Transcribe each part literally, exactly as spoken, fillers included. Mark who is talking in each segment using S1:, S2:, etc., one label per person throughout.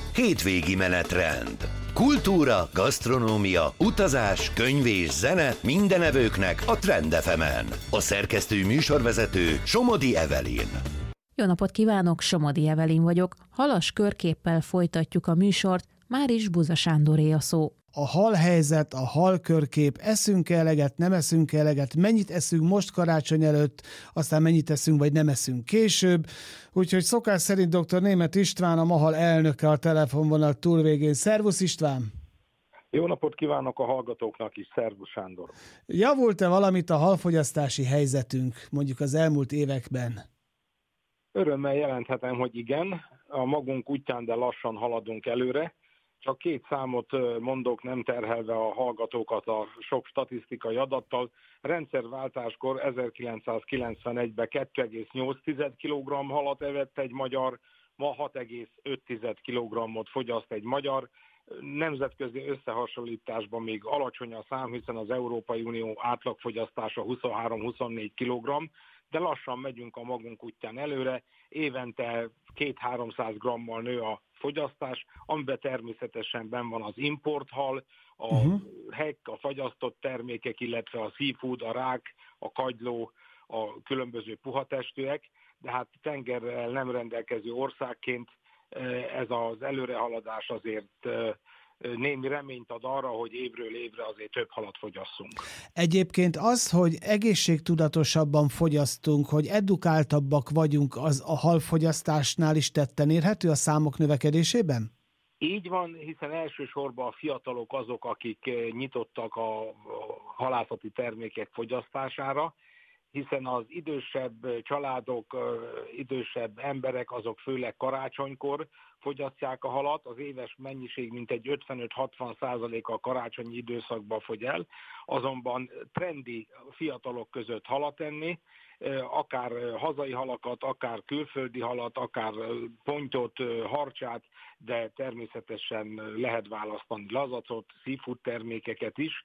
S1: Hétvégi menetrend. Kultúra, gasztronómia, utazás, könyvés, zene minden evőknek a Trend ef emen. A szerkesztő műsorvezető Somodi Evelyn.
S2: Jó napot kívánok, Somodi Evelyn vagyok. Halas körképpel folytatjuk a műsort, már is Buza Sándoré a szó.
S3: A halhelyzet, a halkörkép, eszünk eleget, nem eszünk eleget, mennyit eszünk most karácsony előtt, aztán mennyit eszünk, vagy nem eszünk később. Úgyhogy szokás szerint dr. Németh István, a MAHAL elnöke a telefonvonal túlvégén. Szervusz István!
S4: Jó napot kívánok a hallgatóknak is, szervusz Sándor!
S3: Javult-e valamit a halfogyasztási helyzetünk mondjuk az elmúlt években?
S4: Örömmel jelenthetem, hogy igen, a magunk útján, de lassan haladunk előre. Csak két számot mondok, nem terhelve a hallgatókat a sok statisztikai adattal. Rendszerváltáskor ezerkilencszázkilencvenegyben két egész nyolc kilogramm halat evett egy magyar, ma hat egész öt kilogrammot fogyaszt egy magyar. Nemzetközi összehasonlításban még alacsony a szám, hiszen az Európai Unió átlagfogyasztása huszonhárom-huszonnégy kilogramm, de lassan megyünk a magunk útján előre, évente két-háromszáz grammal nő a fogyasztás, amiben természetesen benn van az importhal, a uh-huh. hek, a fagyasztott termékek, illetve a seafood, a rák, a kagyló, a különböző puhatestűek, de hát tengerrel nem rendelkező országként ez az előrehaladás azért némi reményt ad arra, hogy évről évre azért több halat fogyasszunk.
S3: Egyébként az, hogy egészségtudatosabban fogyasztunk, hogy edukáltabbak vagyunk, az a halfogyasztásnál is tetten érhető a számok növekedésében?
S4: Így van, hiszen elsősorban a fiatalok azok, akik nyitottak a halászati termékek fogyasztására, hiszen az idősebb családok, idősebb emberek, azok főleg karácsonykor fogyasztják a halat, az éves mennyiség mintegy ötvenöt-hatvan százaléka a karácsonyi időszakban fogy el, azonban trendi fiatalok között halat enni, akár hazai halakat, akár külföldi halat, akár pontyot, harcsát, de természetesen lehet választani lazacot, seafood termékeket is.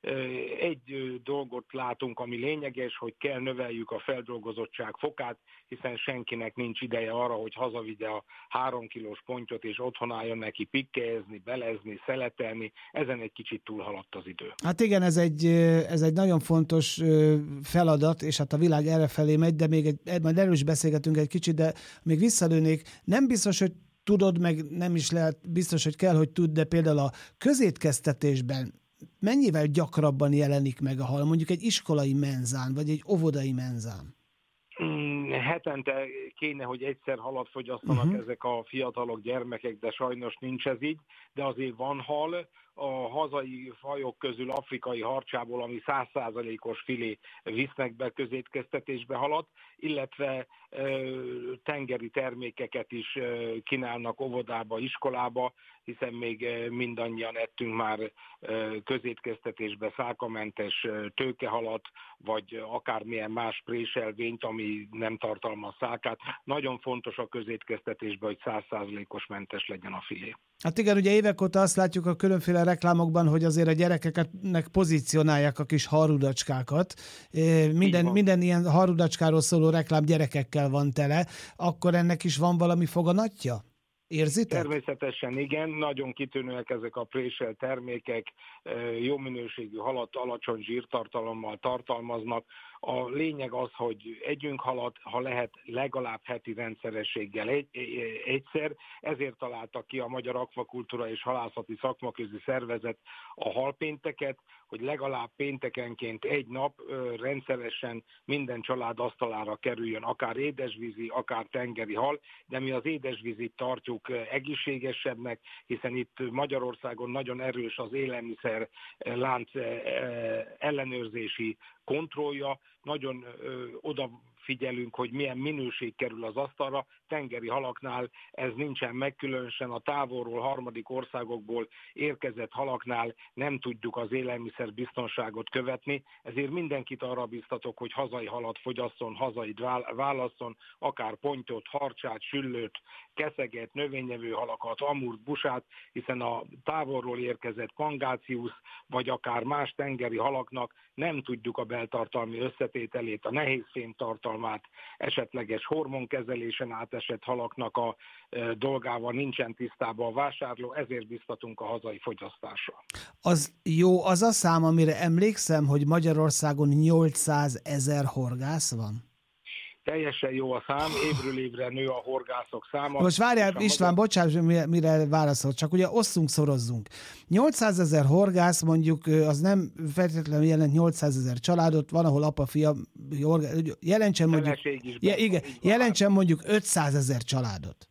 S4: Egy dolgot látunk, ami lényeges, hogy kell növeljük a feldolgozottság fokát, hiszen senkinek nincs ideje arra, hogy hazavigye a három kilós pontyot, és otthon álljon neki pikkezni, belezni, szeletelni. Ezen egy kicsit túlhaladt az idő.
S3: Hát igen, ez egy, ez egy nagyon fontos feladat, és hát a világ errefelé megy, de még egy, majd erről is beszélgetünk egy kicsit, de még visszalőnék, nem biztos, hogy tudod, meg nem is lehet biztos, hogy kell, hogy tudd, de például a közétkeztetésben mennyivel gyakrabban jelenik meg a hal, mondjuk egy iskolai menzán, vagy egy óvodai menzán?
S4: Hmm, hetente kéne, hogy egyszer halat fogyasztanak uh-huh. ezek a fiatalok, gyermekek, de sajnos nincs ez így, de azért van hal. A hazai fajok közül afrikai harcsából, ami száz százalékos filé visznek be közétkeztetésbe halat, illetve ö, tengeri termékeket is ö, kínálnak óvodába, iskolába, hiszen még ö, mindannyian ettünk már ö, közétkeztetésbe szálkamentes ö, tőkehalat, vagy akármilyen más préselvényt, ami nem tartalmaz szálkát. Nagyon fontos a közétkeztetésben, hogy száz százalékos mentes legyen a filé.
S3: Hát igen, ugye évek óta azt látjuk a különféle reklámokban, hogy azért a gyerekeknek pozícionálják a kis halrudacskákat. Minden, minden ilyen halrudacskáról szóló reklám gyerekekkel van tele. Akkor ennek is van valami foganatja? Érzitek?
S4: Természetesen igen, nagyon kitűnőek ezek a présel termékek, jó minőségű halat alacsony zsírtartalommal tartalmaznak. A lényeg az, hogy együnk halat, ha lehet legalább heti rendszerességgel egy, egyszer, ezért találta ki a Magyar Akvakultúra és Halászati Szakmaközi Szervezet a halpénteket, hogy legalább péntekenként egy nap ö, rendszeresen minden család asztalára kerüljön, akár édesvízi, akár tengeri hal, de mi az édesvízit tartjuk egészségesebbnek, hiszen itt Magyarországon nagyon erős az élelmiszer lánc ellenőrzési kontrollja, nagyon ö, odafigyelünk, hogy milyen minőség kerül az asztalra. Tengeri halaknál ez nincsen meg, különösen a távolról, harmadik országokból érkezett halaknál nem tudjuk az élelmiszer biztonságot követni, ezért mindenkit arra biztatok, hogy hazai halat fogyasszon, hazait válasszon, akár pontyot, harcsát, süllőt, keszeget, növényevő halakat, amurt, busát, hiszen a távolról érkezett pangáciusz, vagy akár más tengeri halaknak nem tudjuk a beltartalmi összetételét, a nehézfém tartalmát, forgalmát, esetleges hormonkezelésen átesett halaknak a dolgával nincsen tisztában a vásárló, ezért biztatunk a hazai fogyasztásra.
S3: Az jó, az a szám, amire emlékszem, hogy Magyarországon nyolcszázezer horgász van?
S4: Teljesen jó a szám, évről évre nő a horgászok száma.
S3: Most várjál, István, maga... bocsáss, mire válaszol, csak ugye osszunk, szorozzunk. nyolcszázezer horgász, mondjuk az nem feltétlenül jelent nyolcszázezer családot, van, ahol apa, fia, horgász, jelentsen mondjuk, ja, igen, jelentsen mondjuk ötszázezer családot.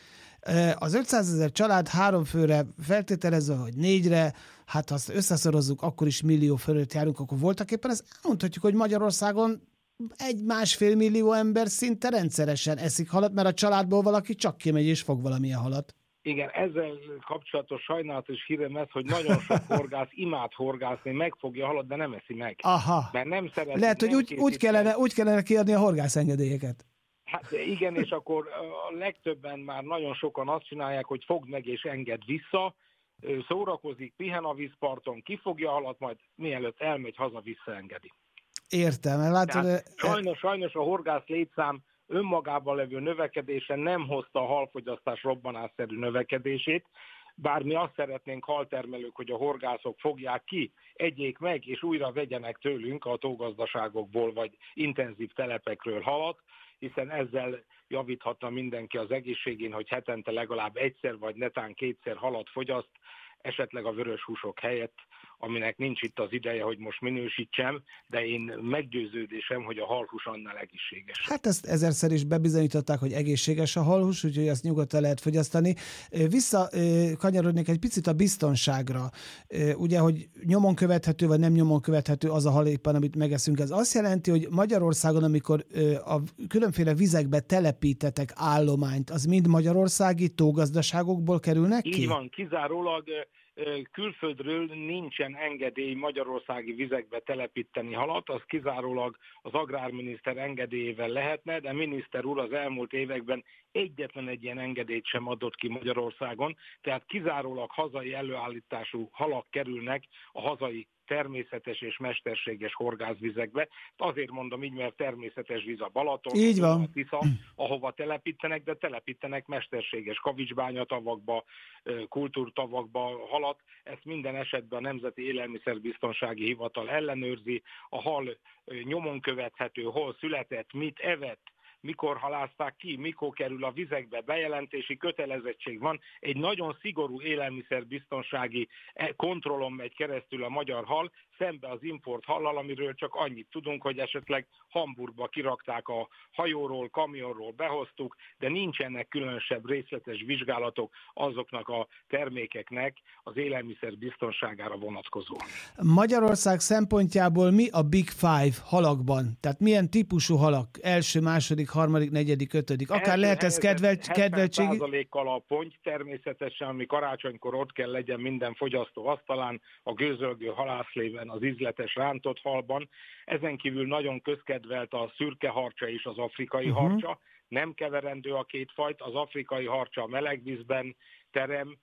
S3: Az ötszázezer család három főre feltételezve, hogy négyre, hát ha azt összeszorozzuk, akkor is millió fölött járunk, akkor voltak éppen ezt elmondhatjuk, hogy Magyarországon egy-másfél millió ember szinte rendszeresen eszik halat, mert a családból valaki csak kimegy és fog valamilyen halat.
S4: Igen, ezzel kapcsolatos sajnálatos hírem ez, hogy nagyon sok horgász imád horgászni, megfogja a halat, de nem eszi meg.
S3: Aha.
S4: Mert nem szeret.
S3: Lehet, hogy úgy, úgy, kellene, úgy kellene kiadni a horgászengedélyeket.
S4: Hát igen, és akkor a legtöbben már nagyon sokan azt csinálják, hogy fogd meg és engedd vissza, szórakozik, pihen a vízparton, kifogja a halat, majd mielőtt elmegy haza, visszaengedi.
S3: Értem. Látod, e...
S4: sajnos, sajnos a horgász létszám önmagában levő növekedése nem hozta a halfogyasztás robbanásszerű növekedését, bár mi azt szeretnénk haltermelők, hogy a horgászok fogják ki, egyék meg, és újra vegyenek tőlünk a tógazdaságokból, vagy intenzív telepekről halat, hiszen ezzel javíthatna mindenki az egészségén, hogy hetente legalább egyszer, vagy netán kétszer halat fogyaszt, esetleg a vörös húsok helyett, aminek nincs itt az ideje, hogy most minősítsem, de én meggyőződésem, hogy a halhús annál egészséges.
S3: Hát ezt ezerszer is bebizonyították, hogy egészséges a halhús, úgyhogy ezt nyugodtan lehet fogyasztani. Visszakanyarodnék egy picit a biztonságra. Ugye, hogy nyomon követhető, vagy nem nyomon követhető az a hal éppen, amit megeszünk. Ez azt jelenti, hogy Magyarországon, amikor a különféle vizekbe telepítetek állományt, az mind magyarországi tógazdaságokból kerülnek ki?
S4: Így van, kizárólag külföldről nincsen engedély magyarországi vizekbe telepíteni halat, az kizárólag az agrárminiszter engedélyével lehetne, de miniszter úr az elmúlt években egyetlen egy ilyen engedélyt sem adott ki Magyarországon, tehát kizárólag hazai előállítású halak kerülnek a hazai természetes és mesterséges horgászvizekbe. Azért mondom így, mert természetes víz a Balaton,
S3: így van.
S4: A Tisza, ahova telepítenek, de telepítenek mesterséges kavicsbányatavakba, kultúrtavakba halat. Ezt minden esetben a Nemzeti Élelmiszerbiztonsági Hivatal ellenőrzi. A hal nyomon követhető, hol született, mit evett, mikor halázták ki, mikor kerül a vizekbe, bejelentési kötelezettség van. Egy nagyon szigorú élelmiszerbiztonsági kontrollon megy keresztül a magyar hal, szembe az import hallal, amiről csak annyit tudunk, hogy esetleg Hamburgba kirakták a hajóról, kamionról, behoztuk, de nincsenek különösebb részletes vizsgálatok azoknak a termékeknek az élelmiszer biztonságára vonatkozó.
S3: Magyarország szempontjából mi a Big Five halakban? Tehát milyen típusú halak? Első, második, harmadik, negyedik, ötödik? Akár első lehet ez kedvelt, kedveltségi?
S4: hetven százalékkal a ponty természetesen, ami karácsonykor ott kell legyen minden fogyasztó asztalán, a gőzölgő halászlében, az ízletes rántott halban. Ezen kívül nagyon közkedvelt a szürke harcsa és az afrikai uh-huh. harcsa. Nem keverendő a két fajt, az afrikai harcsa a meleg vízben terem,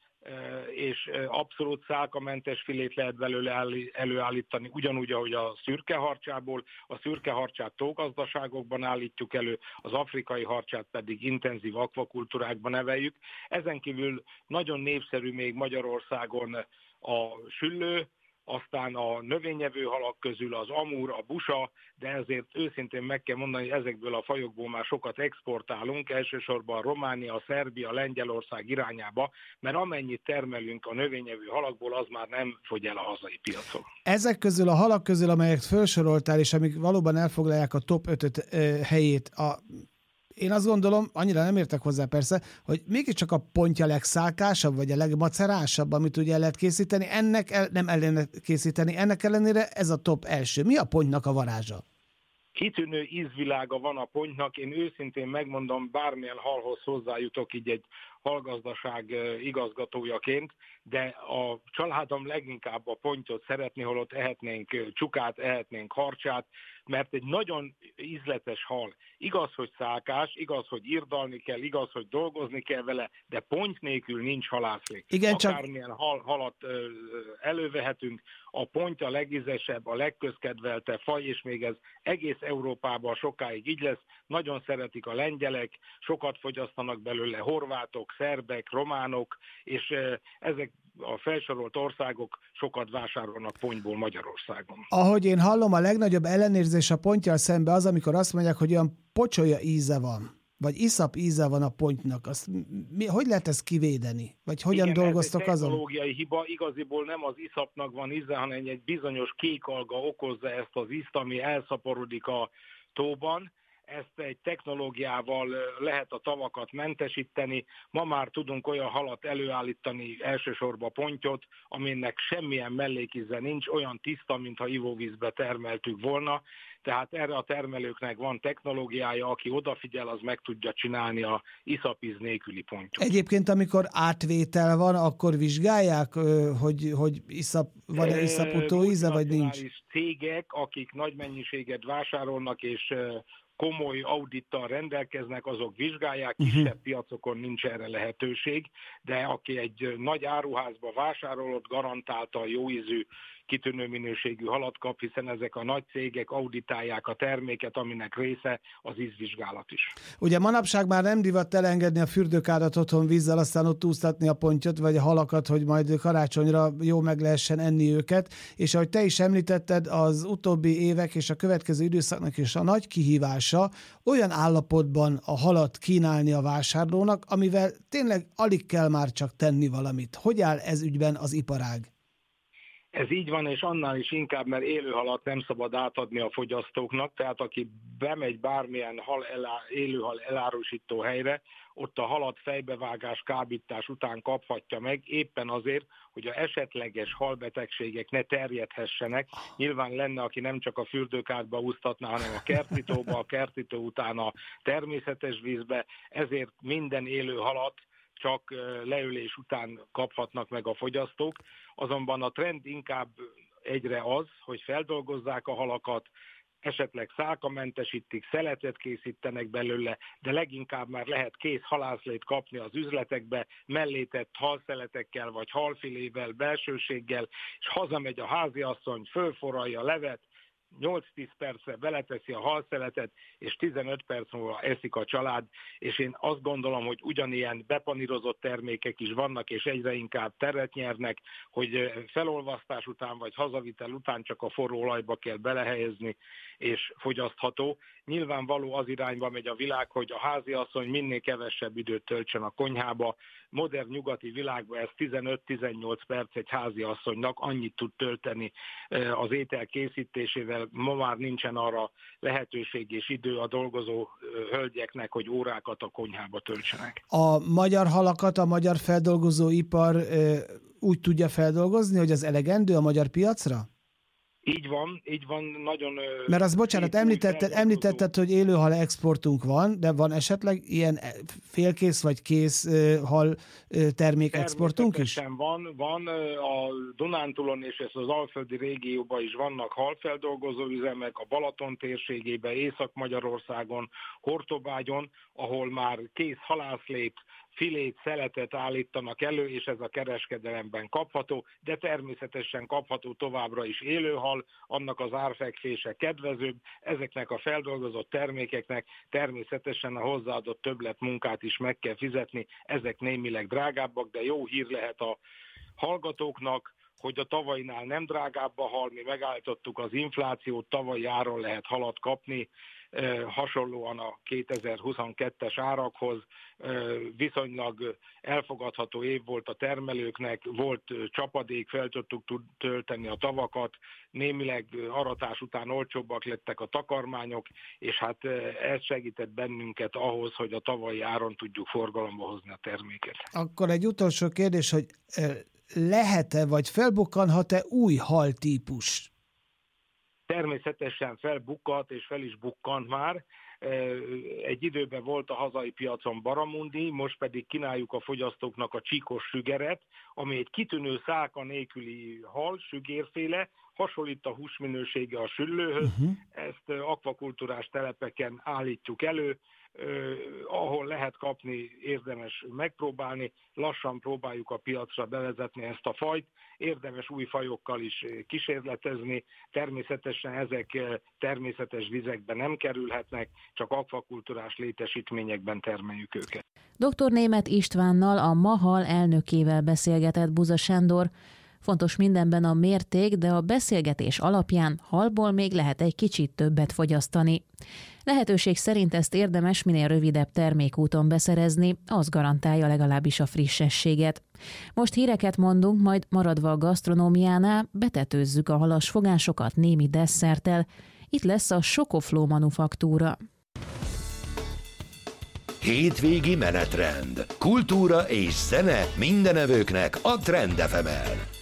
S4: és abszolút szálkamentes filét lehet belőle előállítani, ugyanúgy, ahogy a szürke harcsából. A szürke harcsát tógazdaságokban állítjuk elő, az afrikai harcsát pedig intenzív akvakultúrákban neveljük. Ezen kívül nagyon népszerű még Magyarországon a süllő, aztán a növényevő halak közül az amúr, a busa, de ezért őszintén meg kell mondani, hogy ezekből a fajokból már sokat exportálunk, elsősorban Románia, Szerbia, Lengyelország irányába, mert amennyit termelünk a növényevő halakból, az már nem fogy el a hazai piacon.
S3: Ezek közül a halak közül, amelyek felsoroltál, és amik valóban elfoglalják a top ötöt helyét, a én azt gondolom, annyira nem értek hozzá persze, hogy mégiscsak a pontja legszálkásabb, vagy a legmacerásabb, amit ugye el lehet készíteni, ennek el, nem el lehet készíteni, ennek ellenére ez a top első. Mi a pontynak a varázsa?
S4: Kitűnő ízvilága van a pontynak, én őszintén megmondom, bármilyen halhoz hozzájutok így egy halgazdaság igazgatójaként, de a családom leginkább a pontyot szeretné, holott ehetnénk csukát, ehetnénk harcsát, mert egy nagyon ízletes hal. Igaz, hogy szálkás, igaz, hogy irdalni kell, igaz, hogy dolgozni kell vele, de ponty nélkül nincs halászlé.
S3: Igen,
S4: akármilyen
S3: csak...
S4: hal, halat ö, elővehetünk, a ponty a legízesebb, a legközkedveltebb faj, és még ez egész Európában sokáig így lesz. Nagyon szeretik a lengyelek, sokat fogyasztanak belőle horvátok, szerbek, románok, és ö, ezek a felsorolt országok sokat vásárolnak pontyból Magyarországon.
S3: Ahogy én hallom, a legnagyobb ellenérzés a pontttyal szemben az, amikor azt mondják, hogy olyan pocsolya íze van, vagy iszap íze van a pontynak. Azt mi, hogy lehet ezt kivédeni? Vagy hogyan
S4: Igen,
S3: dolgoztok azon?
S4: ez egy technológiai hiba, igaziból nem az iszapnak van íze, hanem egy bizonyos kék alga okozza ezt az ízt, ami elszaporodik a tóban. Ezt egy technológiával lehet a tavakat mentesíteni. Ma már tudunk olyan halat előállítani, elsősorban pontyot, aminek semmilyen mellékíze nincs, olyan tiszta, mintha ivóvízbe termeltük volna. Tehát erre a termelőknek van technológiája, aki odafigyel, az meg tudja csinálni a iszapíz nélküli pontyot.
S3: Egyébként, amikor átvétel van, akkor vizsgálják, hogy, hogy iszap, van-e iszaputó íze, vagy nincs?
S4: Cégek, akik nagy mennyiséget vásárolnak, és komoly audittal rendelkeznek, azok vizsgálják, kisebb uh-huh. piacokon nincs erre lehetőség, de aki egy nagy áruházba vásárolott, garantáltan jó ízű, kitűnő minőségű halat kap, hiszen ezek a nagy cégek auditálják a terméket, aminek része az ízvizsgálat is.
S3: Ugye manapság már nem divat elengedni a fürdőkádat otthon vízzel, aztán ott úsztatni a pontyot, vagy a halakat, hogy majd karácsonyra jó meg lehessen enni őket, és ahogy te is említetted, az utóbbi évek és a következő időszaknak is a nagy kihívása olyan állapotban a halat kínálni a vásárlónak, amivel tényleg alig kell már csak tenni valamit. Hogy áll ez ügyben az iparág?
S4: Ez így van, és annál is inkább, mert élőhalat nem szabad átadni a fogyasztóknak, tehát aki bemegy bármilyen hal elá, élőhal elárusító helyre, ott a halat fejbevágás, kábítás után kaphatja meg, éppen azért, hogy a esetleges halbetegségek ne terjedhessenek. Nyilván lenne, aki nem csak a fürdőkádba úsztatná, hanem a kertitóba, a kertitó után a természetes vízbe, ezért minden élő halat csak leülés után kaphatnak meg a fogyasztók. Azonban a trend inkább egyre az, hogy feldolgozzák a halakat, esetleg szálkamentesítik, szeletet készítenek belőle, de leginkább már lehet kész halászlét kapni az üzletekbe, mellétett halszeletekkel vagy halfilével, belsőséggel, és hazamegy a háziasszony, fölforralja a levet, nyolc-tíz percre beleteszi a halszeletet, és tizenöt perc múlva eszik a család, és én azt gondolom, hogy ugyanilyen bepanírozott termékek is vannak, és egyre inkább teret nyernek, hogy felolvasztás után vagy hazavitel után csak a forró olajba kell belehelyezni, és fogyasztható. Nyilvánvaló az irányba megy a világ, hogy a háziasszony minél kevesebb időt töltsön a konyhába. Modern nyugati világban ez tizenöt-tizennyolc perc egy háziasszonynak, annyit tud tölteni az étel készítésével. Ma már nincsen arra lehetőség és idő a dolgozó hölgyeknek, hogy órákat a konyhába töltsenek.
S3: A magyar halakat a magyar feldolgozóipar úgy tudja feldolgozni, hogy az elegendő a magyar piacra?
S4: Így van, így van, nagyon...
S3: Mert az, bocsánat, említetted, említetted, hogy élőhal exportunk van, de van esetleg ilyen félkész vagy kész hal termék exportunk is?
S4: Van, van. A Dunántúlon és ez az alföldi régióban is vannak halfeldolgozó üzemek, a Balaton térségében, Észak-Magyarországon, Hortobágyon, ahol már kész halászlét, filét, szeletet állítanak elő, és ez a kereskedelemben kapható, de természetesen kapható továbbra is élőhal, annak az árfekvése kedvezőbb, ezeknek a feldolgozott termékeknek természetesen a hozzáadott többlet munkát is meg kell fizetni, ezek némileg drágábbak, de jó hír lehet a hallgatóknak, hogy a tavainál nem drágább a hal, mi megállítottuk az inflációt, tavalyi áron lehet halat kapni, hasonlóan a kétezer-huszonkettes árakhoz, viszonylag elfogadható év volt a termelőknek, volt csapadék, fel tudtuk tölteni a tavakat, némileg aratás után olcsóbbak lettek a takarmányok, és hát ez segített bennünket ahhoz, hogy a tavalyi áron tudjuk forgalomba hozni a terméket.
S3: Akkor egy utolsó kérdés, hogy lehet-e, vagy felbukkanhat-e új haltípus?
S4: természetesen felbukkat és fel is bukkant már. Egy időben volt a hazai piacon baramundi, most pedig kínáljuk a fogyasztóknak a csíkos sügeret, ami egy kitűnő szálka nélküli hal, sügérféle, hasonlít a húsminősége a süllőhöz. Uh-huh. Ezt akvakultúrás telepeken állítjuk elő, Uh, ahol lehet kapni, érdemes megpróbálni, lassan próbáljuk a piacra bevezetni ezt a fajt, érdemes új fajokkal is kísérletezni, természetesen ezek természetes vizekben nem kerülhetnek, csak akvakultúrás létesítményekben termeljük őket.
S2: doktor Németh Istvánnal, a MAHAL elnökével beszélgetett Buza Sándor. Fontos mindenben a mérték, de a beszélgetés alapján halból még lehet egy kicsit többet fogyasztani. Lehetőség szerint ezt érdemes minél rövidebb termékúton beszerezni, az garantálja legalábbis a frissességet. Most híreket mondunk, majd maradva a gasztronómiánál betetőzzük a halas fogásokat némi desszerttel. Itt lesz a Sokofló manufaktúra.
S1: Hétvégi menetrend. Kultúra és zene mindenevőknek a Trend ef emen.